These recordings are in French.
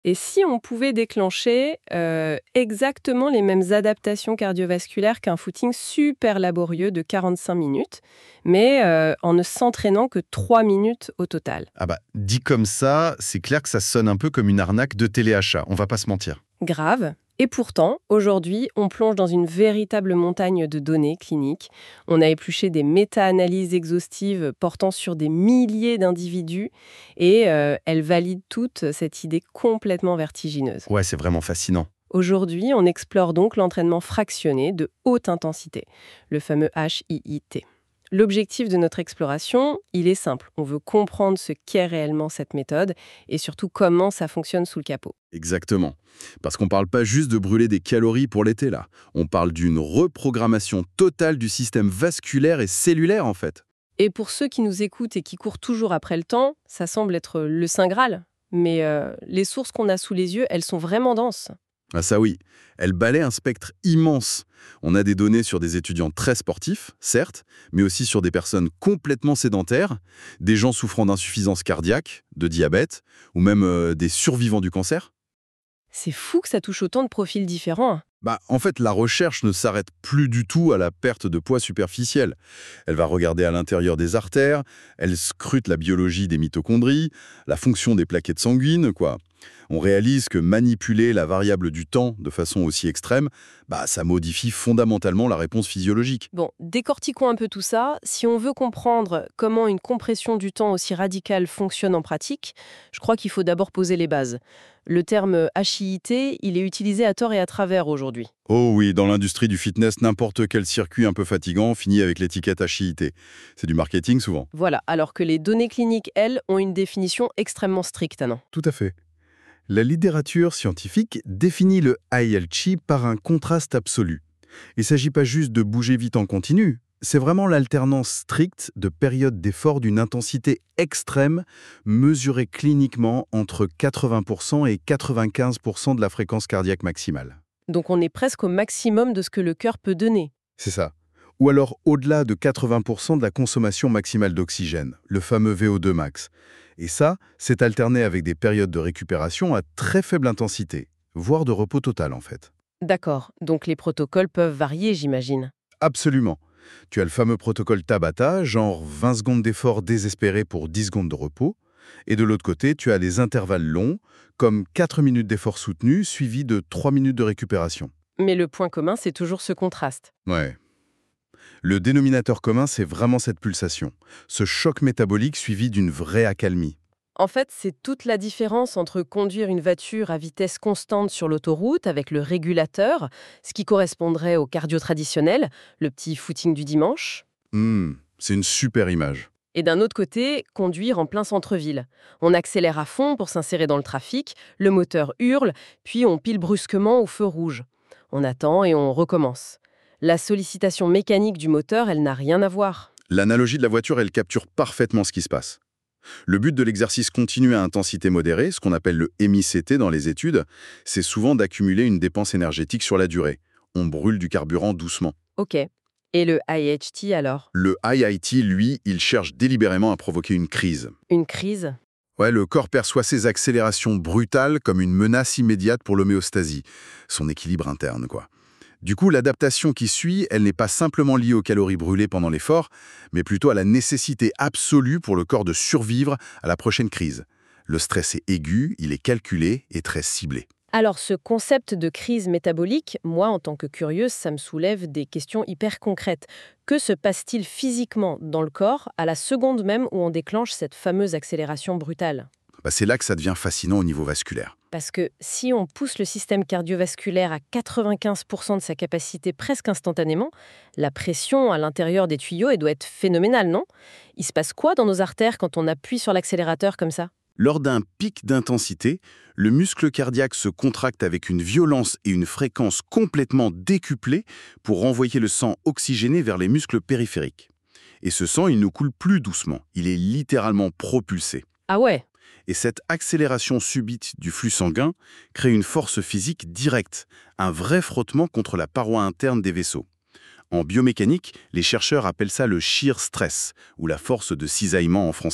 Et si on pouvait déclencher exactement les mêmes adaptations cardiovasculaires qu'un footing super laborieux de 45 minutes, mais en ne s'entraînant que 3 minutes au total? Ah bah, dit comme ça, c'est clair que ça sonne un peu comme une arnaque de téléachat, on va pas se mentir. Grave. Et pourtant, aujourd'hui, on plonge dans une véritable montagne de données cliniques. On a épluché des méta-analyses exhaustives portant sur des milliers d'individus et elles valident toute cette idée complètement vertigineuse. Ouais, c'est vraiment fascinant. Aujourd'hui, on explore donc l'entraînement fractionné de haute intensité, le fameux HIIT. L'objectif de notre exploration, il est simple. On veut comprendre ce qu'est réellement cette méthode et surtout comment ça fonctionne sous le capot. Exactement. Parce qu'on parle pas juste de brûler des calories pour l'été, là. On parle d'une reprogrammation totale du système vasculaire et cellulaire, en fait. Et pour ceux qui nous écoutent et qui courent toujours après le temps, ça semble être le Saint Graal. Mais les sources qu'on a sous les yeux, elles sont vraiment denses. Ah ça oui, elle balaie un spectre immense. On a des données sur des étudiants très sportifs, certes, mais aussi sur des personnes complètement sédentaires, des gens souffrant d'insuffisance cardiaque, de diabète, ou même des survivants du cancer. C'est fou que ça touche autant de profils différents, hein. Bah, en fait, la recherche ne s'arrête plus du tout à la perte de poids superficielle. Elle va regarder à l'intérieur des artères, elle scrute la biologie des mitochondries, la fonction des plaquettes sanguines, quoi. On réalise que manipuler la variable du temps de façon aussi extrême, bah, ça modifie fondamentalement la réponse physiologique. Bon, décortiquons un peu tout ça. Si on veut comprendre comment une compression du temps aussi radicale fonctionne en pratique, je crois qu'il faut d'abord poser les bases. Le terme HIIT, il est utilisé à tort et à travers aujourd'hui. Oh oui, dans l'industrie du fitness, n'importe quel circuit un peu fatigant finit avec l'étiquette HIIT. C'est du marketing souvent. Voilà, alors que les données cliniques, elles, ont une définition extrêmement stricte, non? Tout à fait. La littérature scientifique définit le ILC par un contraste absolu. Il ne s'agit pas juste de bouger vite en continu, c'est vraiment l'alternance stricte de périodes d'effort d'une intensité extrême mesurée cliniquement entre 80% et 95% de la fréquence cardiaque maximale. Donc on est presque au maximum de ce que le cœur peut donner. C'est ça. Ou alors au-delà de 80% de la consommation maximale d'oxygène, le fameux VO2 max. Et ça, c'est alterné avec des périodes de récupération à très faible intensité, voire de repos total en fait. D'accord, donc les protocoles peuvent varier, j'imagine. Absolument. Tu as le fameux protocole Tabata, genre 20 secondes d'effort désespéré pour 10 secondes de repos. Et de l'autre côté, tu as les intervalles longs, comme 4 minutes d'effort soutenu suivis de 3 minutes de récupération. Mais le point commun, c'est toujours ce contraste. Ouais. Le dénominateur commun, c'est vraiment cette pulsation, ce choc métabolique suivi d'une vraie accalmie. En fait, c'est toute la différence entre conduire une voiture à vitesse constante sur l'autoroute avec le régulateur, ce qui correspondrait au cardio traditionnel, le petit footing du dimanche, C'est une super image. et d'un autre côté, conduire en plein centre-ville. On accélère à fond pour s'insérer dans le trafic, le moteur hurle, puis on pile brusquement au feu rouge. On attend et on recommence. La sollicitation mécanique du moteur, elle n'a rien à voir. L'analogie de la voiture, elle capture parfaitement ce qui se passe. Le but de l'exercice continu à intensité modérée, ce qu'on appelle le MICT dans les études, c'est souvent d'accumuler une dépense énergétique sur la durée. On brûle du carburant doucement. Ok. Et le IHT alors? Le IIT, lui, il cherche délibérément à provoquer une crise. Une crise? Ouais, le corps perçoit ces accélérations brutales comme une menace immédiate pour l'homéostasie, son équilibre interne, quoi. Du coup, l'adaptation qui suit, elle n'est pas simplement liée aux calories brûlées pendant l'effort, mais plutôt à la nécessité absolue pour le corps de survivre à la prochaine crise. Le stress est aigu, il est calculé et très ciblé. Alors, ce concept de crise métabolique, moi, en tant que curieuse, ça me soulève des questions hyper concrètes. Que se passe-t-il physiquement dans le corps à la seconde même où on déclenche cette fameuse accélération brutale? C'est là que ça devient fascinant au niveau vasculaire. Parce que si on pousse le système cardiovasculaire à 95% de sa capacité presque instantanément, la pression à l'intérieur des tuyaux, elle doit être phénoménale, non? Il se passe quoi dans nos artères quand on appuie sur l'accélérateur comme ça? Lors d'un pic d'intensité, le muscle cardiaque se contracte avec une violence et une fréquence complètement décuplées pour renvoyer le sang oxygéné vers les muscles périphériques. Et ce sang, il ne coule plus doucement, il est littéralement propulsé. Ah ouais. Et cette accélération subite du flux sanguin crée une force physique directe, un vrai frottement contre la paroi interne des vaisseaux. En biomécanique, les chercheurs appellent ça le shear stress, ou la force de cisaillement en français.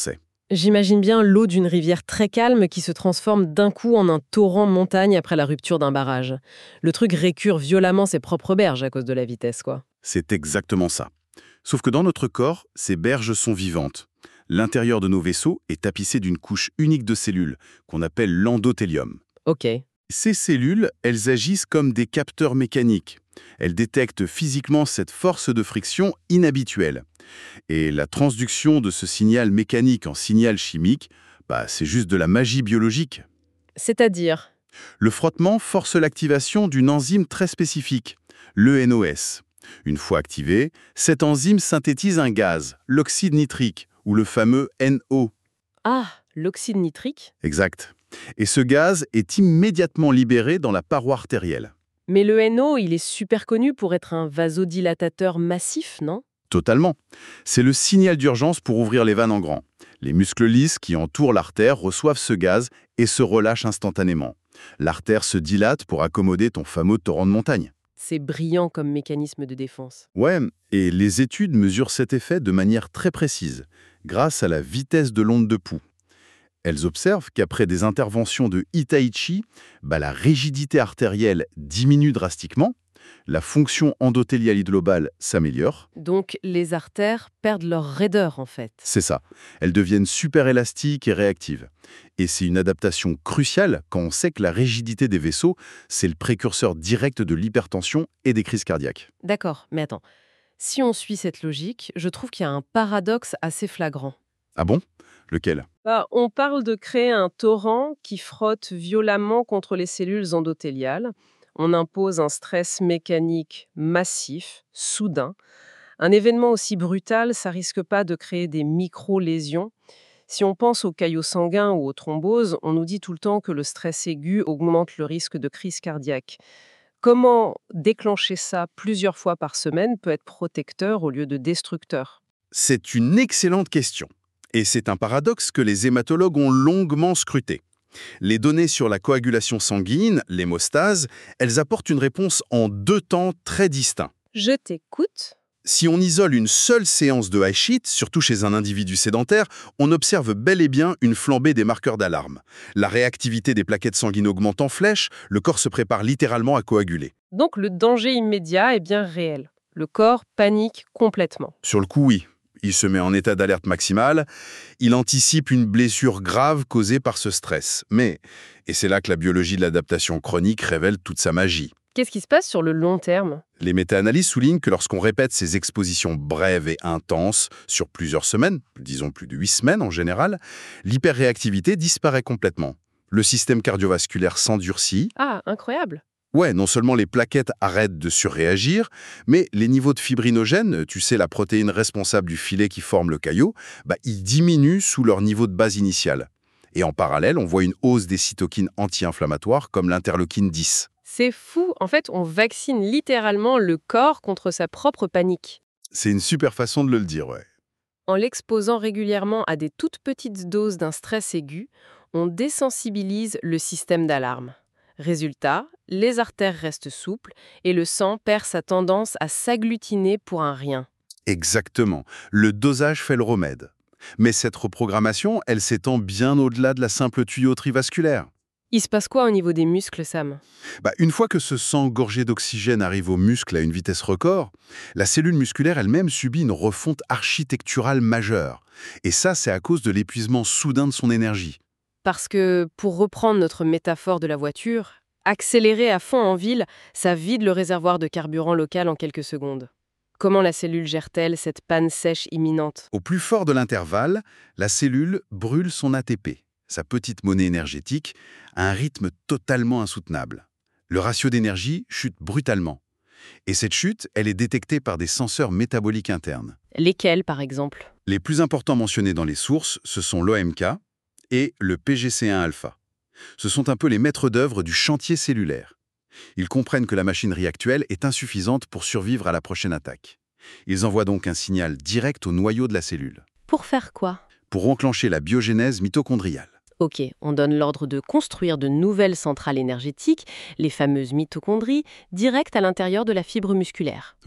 J'imagine bien l'eau d'une rivière très calme qui se transforme d'un coup en un torrent montagne après la rupture d'un barrage. Le truc récure violemment ses propres berges à cause de la vitesse, quoi. C'est exactement ça. Sauf que dans notre corps, ces berges sont vivantes. L'intérieur de nos vaisseaux est tapissé d'une couche unique de cellules, qu'on appelle l'endothélium. Ok. Ces cellules, elles agissent comme des capteurs mécaniques. Elles détectent physiquement cette force de friction inhabituelle. Et la transduction de ce signal mécanique en signal chimique, c'est juste de la magie biologique. C'est-à-dire? Le frottement force l'activation d'une enzyme très spécifique, l'ENOS. Une fois activée, cette enzyme synthétise un gaz, l'oxyde nitrique, ou le fameux NO. Ah, l'oxyde nitrique? Exact. Et ce gaz est immédiatement libéré dans la paroi artérielle. Mais le NO, il est super connu pour être un vasodilatateur massif, non? Totalement. C'est le signal d'urgence pour ouvrir les veines en grand. Les muscles lisses qui entourent l'artère reçoivent ce gaz et se relâchent instantanément. L'artère se dilate pour accommoder ton fameux torrent de montagne. C'est brillant comme mécanisme de défense. Ouais, et les études mesurent cet effet de manière très précise, grâce à la vitesse de l'onde de pouls. Elles observent qu'après des interventions de Hitaichi, la rigidité artérielle diminue drastiquement, la fonction endothéliale globale s'améliore. Donc les artères perdent leur raideur en fait. C'est ça. Elles deviennent super élastiques et réactives. Et c'est une adaptation cruciale quand on sait que la rigidité des vaisseaux, c'est le précurseur direct de l'hypertension et des crises cardiaques. D'accord, mais attends. Si on suit cette logique, je trouve qu'il y a un paradoxe assez flagrant. Ah bon? Lequel? On parle de créer un torrent qui frotte violemment contre les cellules endothéliales. On impose un stress mécanique massif, soudain. Un événement aussi brutal, ça risque pas de créer des micro-lésions. Si on pense aux caillots sanguins ou aux thromboses, on nous dit tout le temps que le stress aigu augmente le risque de crise cardiaque. Comment déclencher ça plusieurs fois par semaine peut être protecteur au lieu de destructeur? C'est une excellente question. Et c'est un paradoxe que les hématologues ont longuement scruté. Les données sur la coagulation sanguine, l'hémostase, elles apportent une réponse en 2 temps très distincts. Je t'écoute. Si on isole une seule séance de high-sheet, surtout chez un individu sédentaire, on observe bel et bien une flambée des marqueurs d'alarme. La réactivité des plaquettes sanguines augmente en flèche, le corps se prépare littéralement à coaguler. Donc le danger immédiat est bien réel. Le corps panique complètement. Sur le coup, oui. Il se met en état d'alerte maximale, il anticipe une blessure grave causée par ce stress. Mais, et c'est là que la biologie de l'adaptation chronique révèle toute sa magie. Qu'est-ce qui se passe sur le long terme? Les méta-analyses soulignent que lorsqu'on répète ces expositions brèves et intenses sur plusieurs semaines, disons plus de 8 semaines en général, l'hyperréactivité disparaît complètement. Le système cardiovasculaire s'endurcit. Ah, incroyable. Ouais, non seulement les plaquettes arrêtent de surréagir, mais les niveaux de fibrinogène, tu sais, la protéine responsable du filet qui forme le caillot, ils diminuent sous leur niveau de base initial. Et en parallèle, on voit une hausse des cytokines anti-inflammatoires comme l'interleukine 10. C'est fou. En fait, on vaccine littéralement le corps contre sa propre panique. C'est une super façon de le dire, ouais. En l'exposant régulièrement à des toutes petites doses d'un stress aigu, on désensibilise le système d'alarme. Résultat, les artères restent souples et le sang perd sa tendance à s'agglutiner pour un rien. Exactement. Le dosage fait le remède. Mais cette reprogrammation, elle s'étend bien au-delà de la simple tuyauterie vasculaire. Il se passe quoi au niveau des muscles, Sam? Une fois que ce sang gorgé d'oxygène arrive aux muscles à une vitesse record, la cellule musculaire elle-même subit une refonte architecturale majeure. Et ça, c'est à cause de l'épuisement soudain de son énergie. Parce que, pour reprendre notre métaphore de la voiture, accélérer à fond en ville, ça vide le réservoir de carburant local en quelques secondes. Comment la cellule gère-t-elle cette panne sèche imminente? Au plus fort de l'intervalle, la cellule brûle son ATP, sa petite monnaie énergétique, à un rythme totalement insoutenable. Le ratio d'énergie chute brutalement. Et cette chute, elle est détectée par des senseurs métaboliques internes. Lesquels, par exemple? Les plus importants mentionnés dans les sources, ce sont l'OMK et le PGC1-alpha. Ce sont un peu les maîtres d'œuvre du chantier cellulaire. Ils comprennent que la machinerie actuelle est insuffisante pour survivre à la prochaine attaque. Ils envoient donc un signal direct au noyau de la cellule. Pour faire quoi? Pour enclencher la biogénèse mitochondriale. Ok, on donne l'ordre de construire de nouvelles centrales énergétiques, les fameuses mitochondries, direct à l'intérieur de la fibre musculaire. Voilà.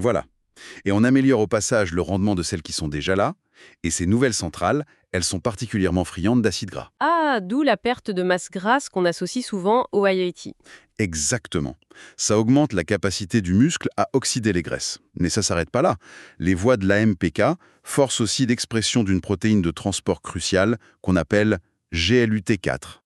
Et on améliore au passage le rendement de celles qui sont déjà là, et ces nouvelles centrales, elles sont particulièrement friandes d'acides gras. Ah, d'où la perte de masse grasse qu'on associe souvent au IIT. Exactement. Ça augmente la capacité du muscle à oxyder les graisses. Mais ça s'arrête pas là. Les voies de l'AMPK forcent aussi l'expression d'une protéine de transport cruciale qu'on appelle GLUT4.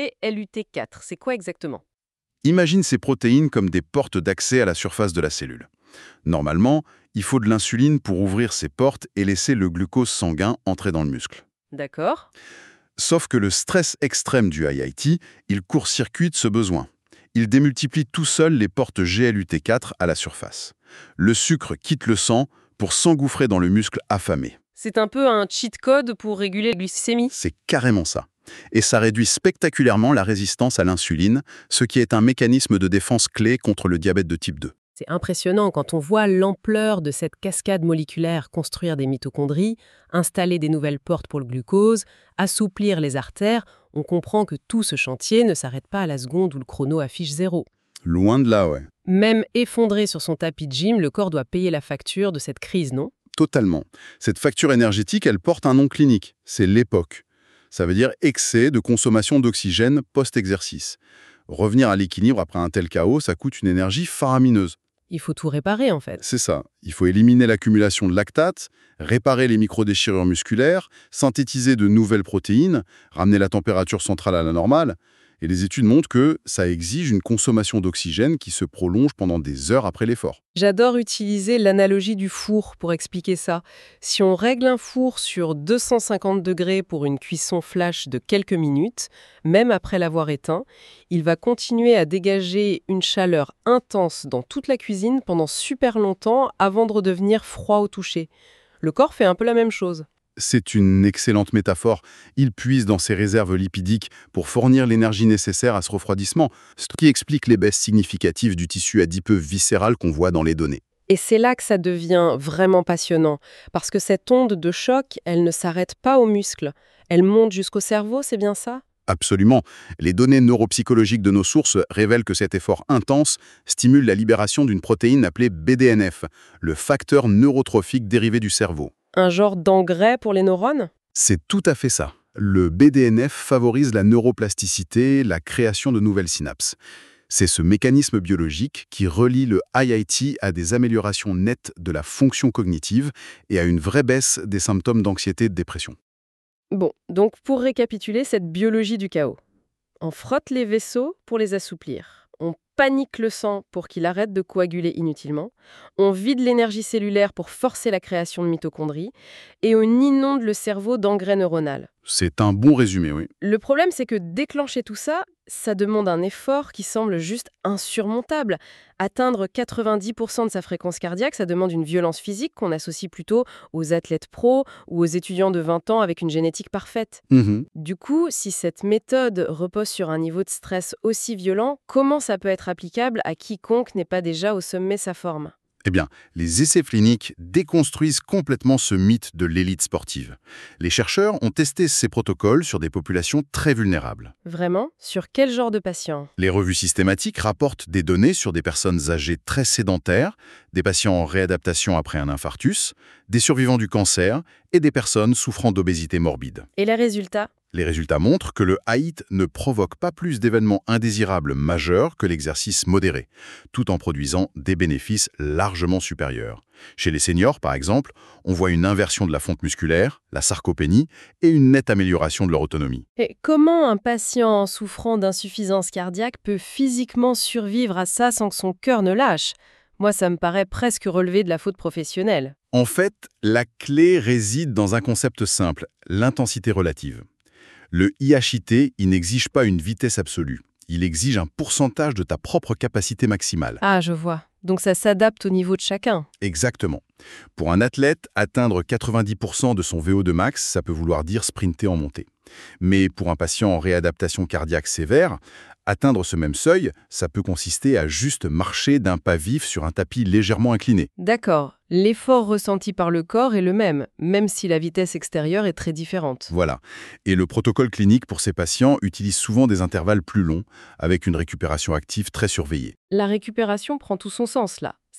GLUT4, c'est quoi exactement? Imagine ces protéines comme des portes d'accès à la surface de la cellule. Normalement, il faut de l'insuline pour ouvrir ces portes et laisser le glucose sanguin entrer dans le muscle. D'accord. Sauf que le stress extrême du IIT, il court-circuite ce besoin. Il démultiplie tout seul les portes GLUT4 à la surface. Le sucre quitte le sang pour s'engouffrer dans le muscle affamé. C'est un peu un cheat code pour réguler la glycémie. C'est carrément ça. Et ça réduit spectaculairement la résistance à l'insuline, ce qui est un mécanisme de défense clé contre le diabète de type 2. C'est impressionnant quand on voit l'ampleur de cette cascade moléculaire construire des mitochondries, installer des nouvelles portes pour le glucose, assouplir les artères. On comprend que tout ce chantier ne s'arrête pas à la seconde où le chrono affiche 0. Loin de là, ouais. Même effondré sur son tapis de gym, le corps doit payer la facture de cette crise, non? Totalement. Cette facture énergétique, elle porte un nom clinique. C'est l'EPOC. Ça veut dire excès de consommation d'oxygène post-exercice. Revenir à l'équilibre après un tel chaos, ça coûte une énergie faramineuse. Il faut tout réparer, en fait. C'est ça. Il faut éliminer l'accumulation de lactate, réparer les microdéchirures musculaires, synthétiser de nouvelles protéines, ramener la température centrale à la normale. Et les études montrent que ça exige une consommation d'oxygène qui se prolonge pendant des heures après l'effort. J'adore utiliser l'analogie du four pour expliquer ça. Si on règle un four sur 250 degrés pour une cuisson flash de quelques minutes, même après l'avoir éteint, il va continuer à dégager une chaleur intense dans toute la cuisine pendant super longtemps avant de redevenir froid au toucher. Le corps fait un peu la même chose. C'est une excellente métaphore. Il puise dans ses réserves lipidiques pour fournir l'énergie nécessaire à ce refroidissement, ce qui explique les baisses significatives du tissu adipeux viscéral qu'on voit dans les données. Et c'est là que ça devient vraiment passionnant, parce que cette onde de choc, elle ne s'arrête pas aux muscles. Elle monte jusqu'au cerveau, c'est bien ça? Absolument. Les données neuropsychologiques de nos sources révèlent que cet effort intense stimule la libération d'une protéine appelée BDNF, le facteur neurotrophique dérivé du cerveau. Un genre d'engrais pour les neurones? C'est tout à fait ça. Le BDNF favorise la neuroplasticité, la création de nouvelles synapses. C'est ce mécanisme biologique qui relie le IIT à des améliorations nettes de la fonction cognitive et à une vraie baisse des symptômes d'anxiété et de dépression. Bon, donc pour récapituler cette biologie du chaos. On frotte les vaisseaux pour les assouplir. On panique le sang pour qu'il arrête de coaguler inutilement. On vide l'énergie cellulaire pour forcer la création de mitochondries. Et on inonde le cerveau d'engrais neuronal. C'est un bon résumé, oui. Le problème, c'est que déclencher tout ça, ça demande un effort qui semble juste insurmontable. Atteindre 90% de sa fréquence cardiaque, ça demande une violence physique qu'on associe plutôt aux athlètes pros ou aux étudiants de 20 ans avec une génétique parfaite. Du coup, si cette méthode repose sur un niveau de stress aussi violent, comment ça peut être applicable à quiconque n'est pas déjà au sommet de sa forme? Eh bien, les essais cliniques déconstruisent complètement ce mythe de l'élite sportive. Les chercheurs ont testé ces protocoles sur des populations très vulnérables. Vraiment? Sur quel genre de patient? Les revues systématiques rapportent des données sur des personnes âgées très sédentaires, des patients en réadaptation après un infarctus, des survivants du cancer et des personnes souffrant d'obésité morbide. Et les résultats? Les résultats montrent que le HIIT ne provoque pas plus d'événements indésirables majeurs que l'exercice modéré, tout en produisant des bénéfices largement supérieurs. Chez les seniors, par exemple, on voit une inversion de la fonte musculaire, la sarcopénie et une nette amélioration de leur autonomie. Et comment un patient souffrant d'insuffisance cardiaque peut physiquement survivre à ça sans que son cœur ne lâche? Moi, ça me paraît presque relever de la faute professionnelle. En fait, la clé réside dans un concept simple, l'intensité relative. Le IHIT, il n'exige pas une vitesse absolue. Il exige un pourcentage de ta propre capacité maximale. Ah, je vois. Donc ça s'adapte au niveau de chacun. Exactement. Pour un athlète, atteindre 90% de son VO2 max, ça peut vouloir dire sprinter en montée. Mais pour un patient en réadaptation cardiaque sévère, atteindre ce même seuil, ça peut consister à juste marcher d'un pas vif sur un tapis légèrement incliné. D'accord. L'effort ressenti par le corps est le même si la vitesse extérieure est très différente. Voilà. Et le protocole clinique pour ces patients utilise souvent des intervalles plus longs, avec une récupération active très surveillée. La récupération prend tout son sens là.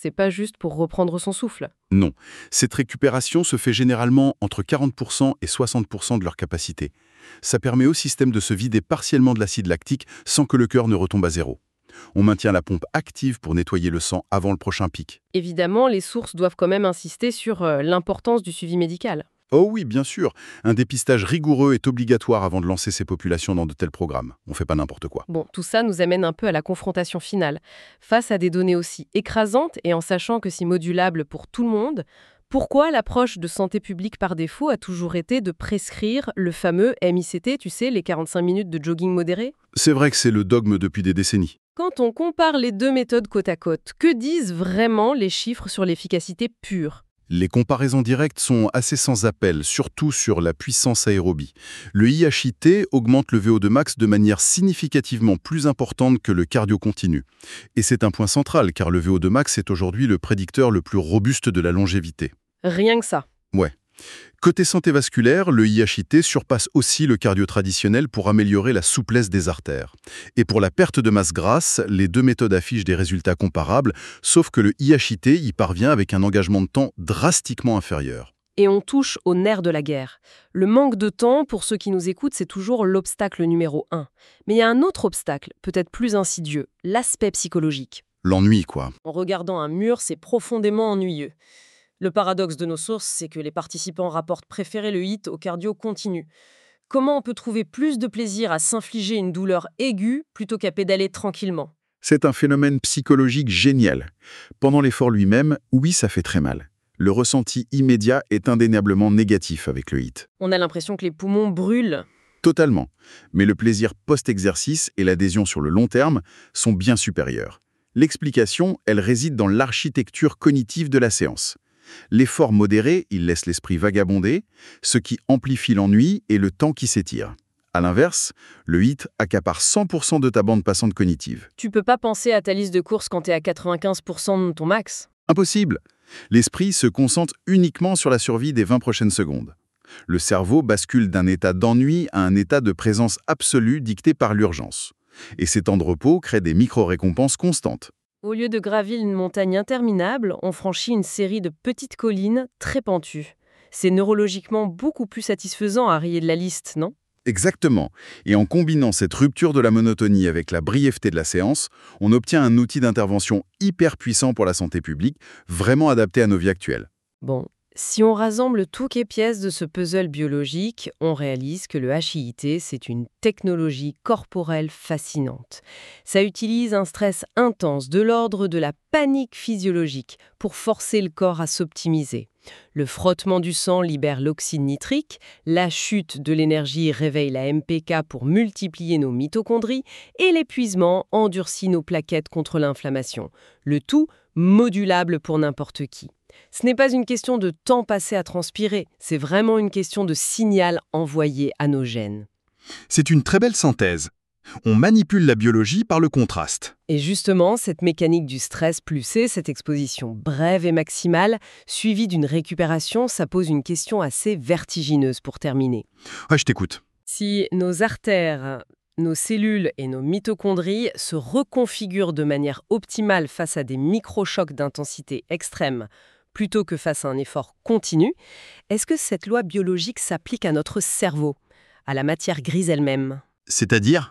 c'est pas juste pour reprendre son souffle. Non, cette récupération se fait généralement entre 40% et 60% de leur capacité. Ça permet au système de se vider partiellement de l'acide lactique sans que le cœur ne retombe à zéro. On maintient la pompe active pour nettoyer le sang avant le prochain pic. Évidemment, les sources doivent quand même insister sur l'importance du suivi médical. Oh oui, bien sûr, un dépistage rigoureux est obligatoire avant de lancer ces populations dans de tels programmes. On fait pas n'importe quoi. Bon, tout ça nous amène un peu à la confrontation finale. Face à des données aussi écrasantes et en sachant que c'est modulable pour tout le monde, pourquoi l'approche de santé publique par défaut a toujours été de prescrire le fameux MICT, tu sais, les 45 minutes de jogging modéré? C'est vrai que c'est le dogme depuis des décennies. Quand on compare les deux méthodes côte à côte, que disent vraiment les chiffres sur l'efficacité pure? Les comparaisons directes sont assez sans appel, surtout sur la puissance aérobie. Le IHIT augmente le VO2 max de manière significativement plus importante que le cardio continu. Et c'est un point central, car le VO2 max est aujourd'hui le prédicteur le plus robuste de la longévité. Rien que ça. Ouais. Côté santé vasculaire, le IHIT surpasse aussi le cardio traditionnel pour améliorer la souplesse des artères. Et pour la perte de masse grasse, les deux méthodes affichent des résultats comparables, sauf que le IHIT y parvient avec un engagement de temps drastiquement inférieur. Et on touche au nerf de la guerre. Le manque de temps, pour ceux qui nous écoutent, c'est toujours l'obstacle numéro 1. Mais il y a un autre obstacle, peut-être plus insidieux, l'aspect psychologique. L'ennui, quoi. En regardant un mur, c'est profondément ennuyeux. Le paradoxe de nos sources, c'est que les participants rapportent préférer le HIIT au cardio continu. Comment on peut trouver plus de plaisir à s'infliger une douleur aiguë plutôt qu'à pédaler tranquillement? C'est un phénomène psychologique génial. Pendant l'effort lui-même, oui, ça fait très mal. Le ressenti immédiat est indéniablement négatif avec le HIIT. On a l'impression que les poumons brûlent. Totalement. Mais le plaisir post-exercice et l'adhésion sur le long terme sont bien supérieurs. L'explication, elle réside dans l'architecture cognitive de la séance. L'effort modéré, il laisse l'esprit vagabonder, ce qui amplifie l'ennui et le temps qui s'étire. A l'inverse, le HIIT accapare 100% de ta bande passante cognitive. Tu peux pas penser à ta liste de courses quand t'es à 95% de ton max. Impossible. L'esprit se concentre uniquement sur la survie des 20 prochaines secondes. Le cerveau bascule d'un état d'ennui à un état de présence absolue dicté par l'urgence. Et ces temps de repos créent des micro-récompenses constantes. Au lieu de gravir une montagne interminable, on franchit une série de petites collines très pentues. C'est neurologiquement beaucoup plus satisfaisant à rayer de la liste, non? Exactement. Et en combinant cette rupture de la monotonie avec la brièveté de la séance, on obtient un outil d'intervention hyper puissant pour la santé publique, vraiment adapté à nos vies actuelles. Bon, si on rassemble toutes les pièces de ce puzzle biologique, on réalise que le HIIT, c'est une technologie corporelle fascinante. Ça utilise un stress intense de l'ordre de la panique physiologique pour forcer le corps à s'optimiser. Le frottement du sang libère l'oxyde nitrique, la chute de l'énergie réveille la MPK pour multiplier nos mitochondries et l'épuisement endurcit nos plaquettes contre l'inflammation. Le tout modulable pour n'importe qui. Ce n'est pas une question de temps passé à transpirer, c'est vraiment une question de signal envoyé à nos gènes. C'est une très belle synthèse. On manipule la biologie par le contraste. Et justement, cette mécanique du stress pulsé, cette exposition brève et maximale, suivie d'une récupération, ça pose une question assez vertigineuse pour terminer. Ouais, je t'écoute. Si nos artères, nos cellules et nos mitochondries se reconfigurent de manière optimale face à des microchocs d'intensité extrême, plutôt que face à un effort continu, est-ce que cette loi biologique s'applique à notre cerveau, à la matière grise elle-même? C'est-à-dire ?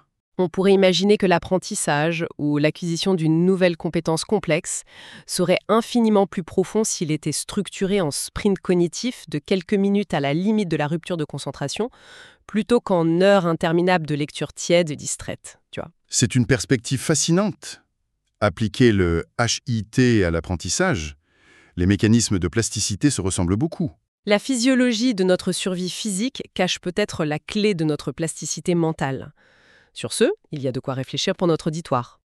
On pourrait imaginer que l'apprentissage ou l'acquisition d'une nouvelle compétence complexe serait infiniment plus profond s'il était structuré en sprint cognitif de quelques minutes à la limite de la rupture de concentration, plutôt qu'en heures interminables de lecture tiède et distraite, tu vois. C'est une perspective fascinante. Appliquer le HIIT à l'apprentissage, les mécanismes de plasticité se ressemblent beaucoup. La physiologie de notre survie physique cache peut-être la clé de notre plasticité mentale. Sur ce, il y a de quoi réfléchir pour notre auditoire.